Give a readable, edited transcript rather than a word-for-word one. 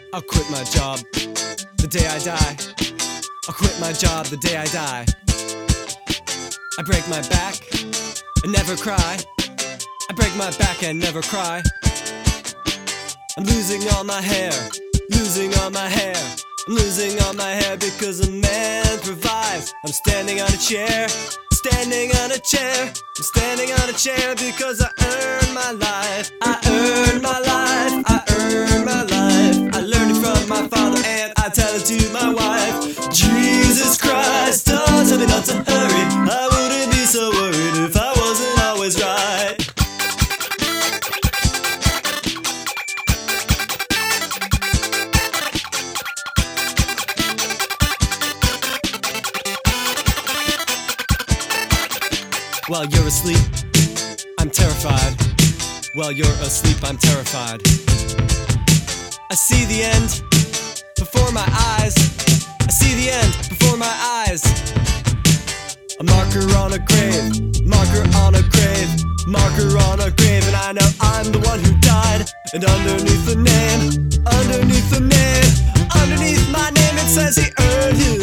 I'll quit my job the day I die. I'll quit my job the day I die. I break my back and never cry. I break my back and never cry. I'm losing all my hair, losing all my hair. I'm losing all my hair because a man provides. I'm standing on a chair, standing on a chair. I'm standing on a chair because I earned my life. I earned my life, I earned my life. I learned it from my father and I tell it to my wife. Jesus Christ, don't tell me not to hurry. I wouldn't be so worried if I wasn't always right. While you're asleep, I'm terrified. While you're asleep, I'm terrified. I see the end before my eyes. I see the end before my eyes. A marker on a grave, marker on a grave, marker on a grave. And I know I'm the one who died. And underneath the name, underneath the name, underneath my name, it says he earned his